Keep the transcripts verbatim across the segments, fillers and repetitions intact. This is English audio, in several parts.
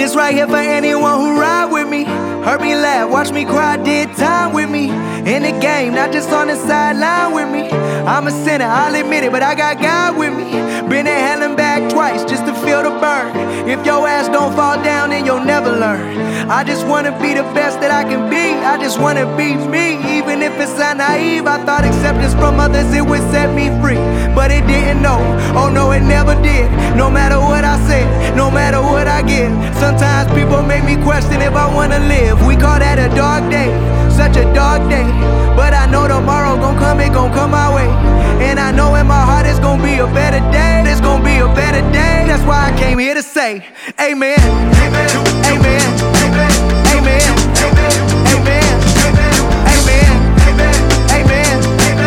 This right here for anyone who ride with me. Heard me laugh, watch me cry, did time with me. In the game, not just on the sideline with me. I'm a sinner, I'll admit it, but I got God with me. Been to hell and back twice just to feel the burn. If your ass don't fall down, then you'll never learn. I just wanna be the best that I can be. I just wanna be me, even if it sound naive. I thought acceptance from others, it would set me free, but it didn't, no, oh no, it never did. No matter what I said, no matter what I give, sometimes people make me question if I wanna live. We call that a dark day, such a dark day, but I know tomorrow gon' come, it gon' come my way. And I know in my heart it's gon' be a better day. It's gon' be a better day. That's why I came here to say amen, amen, amen, amen, amen, amen, amen, amen, amen,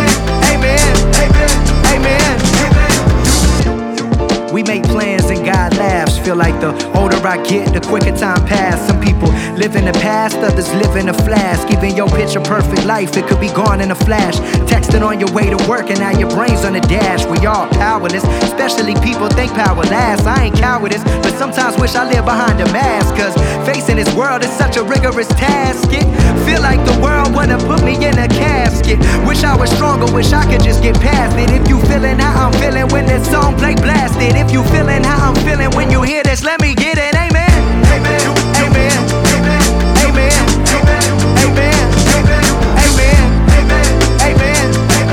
amen, amen. We make plans and God laughs. Feel like the older I get, the quicker time pass. Some people live in the past, others live in a flash. Even your picture perfect life, it could be gone in a flash. Texting on your way to work and now your brain's on the dash. We all powerless, especially people think power lasts. I ain't cowardice, but sometimes wish I lived behind a mask. Cause facing this world is such a rigorous task. It feel like the world wanna put me in a casket. Wish I was stronger, wish I could just get past it. If you feeling how I'm feeling when this song play blasted. If you feeling how I'm feeling when you hear this, let me get it. Amen, amen, amen, amen, amen, amen, amen, amen, amen,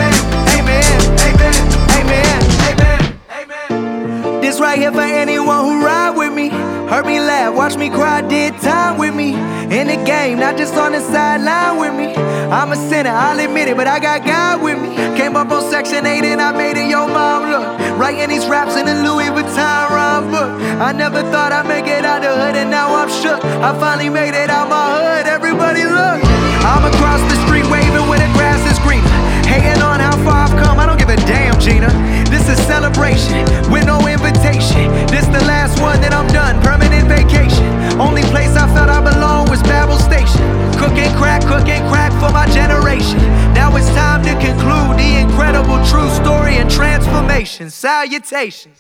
amen, amen, amen. This right here for anyone who ride with me. Heard me laugh, watch me cry, did time with me. In the game, not just on the sideline with me. I'm a sinner, I'll admit it, but I got God with me. Came up on Section eight and I made it, yo mom, look. Writing these raps in the Louis Vuitton rhyme book. I never thought I'd make it out the hood and now I'm shook. I finally made it out my hood, everybody look. I'm across the street waving when the grass is greener. Hating on how far I've come, I don't give a damn, Gina. This is celebration with no invitation. This the last one that I'm done, permanent vacation. Only place I felt I belonged was Babel Station. Cooking crack, cooking crack for my generation. Now it's time to conclude the incredible true story and transformation. Salutations.